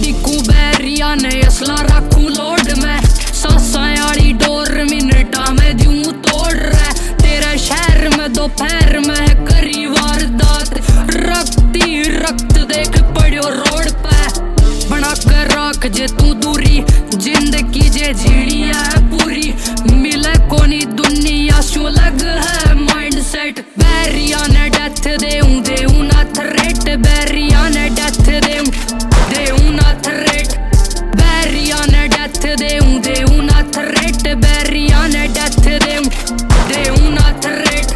डिकू बैरिया ने असला रखू लोड में सासा आली डोर मिनटा में दूं तोड़ रहा तेरे शहर में दोपहर में करी वारदात रखती रक्त देख पड़ो रोड पे बना कर रख जे तू दूरी जिंदगी जे झीड़ी है पूरी मिले कोनी दुनिया शो लग है माइंड सेट बैरिया ने डेथ देऊं ना थ्रेट बैरिया ने डेथ देऊं ना थ्रेट बैरिया ने डेथ देऊं ना थ्रेट बैरिया ने डेथ देऊं ना थ्रेट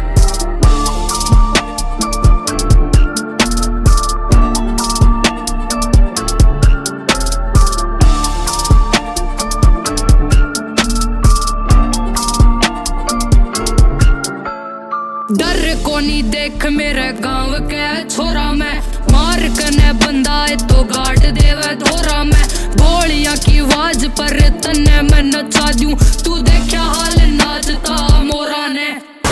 डर कोनी देख मेरे गांव के छोरा में मार कने बंदा है तो गाड़ देवे धोरा में गोलियां की आवाज पर तन्ने मैं नचा दूं तू देखा हाल नाचता मोरा ने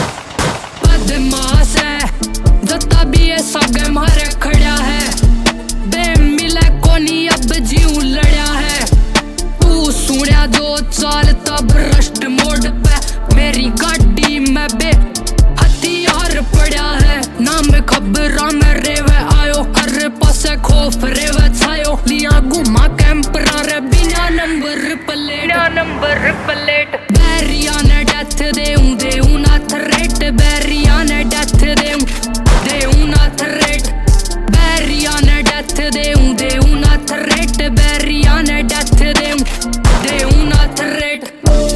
बदमाश है जता भी ये सगे मारे खड़ा है बे मिले कोनी अब जीव लड़ा है तू सुनिया जो चालता भ्रष्ट मोड़ पे मेरी गाड़ी में बे हथियार पड़ा है नाम खबरा में रेवे आयो हर पासे खौफ रेवे छायो लिया घुमा कैंपरा रे बिना नंबर प्लेट बैरिया ने डेथ देऊं ना थ्रेट बैरिया ने डेथ देऊं ना थ्रेट बैरिया ने डेथ देऊं ना थ्रेट बैरिया ने डेथ देऊं ना थ्रेट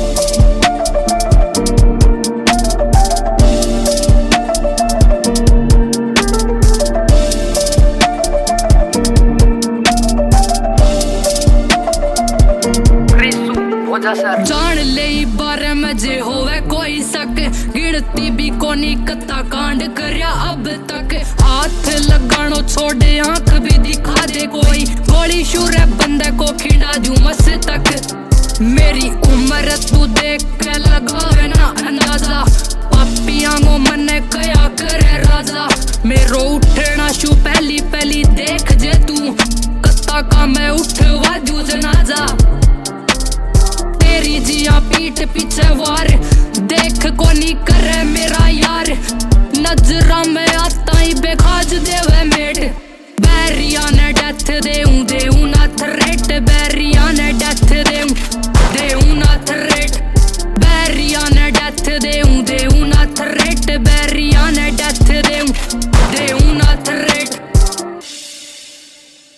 जान ले बारे में जे होवे कोई सक गिनती भी कोनी कत्ता कांड करया अब तक हाथ लगानो छोड़े आंख भी दिखा दे कोई गोली शुरे बंदे को खिंडा जू मस तक मेरी उम्र तू देख के लगावे ना अंदाजा पापियां को मने कया करे राजा मेरो उठना शू पहली देख जे तू कत्ता का मैं उठवा जू जनाजा तेरी जिया पीठ पीछे वार देख कोनी करे मेरा यार नजरा में आता ही बेखाज देवे मेट बैरिया ने डेथ देऊं ना थ्रेट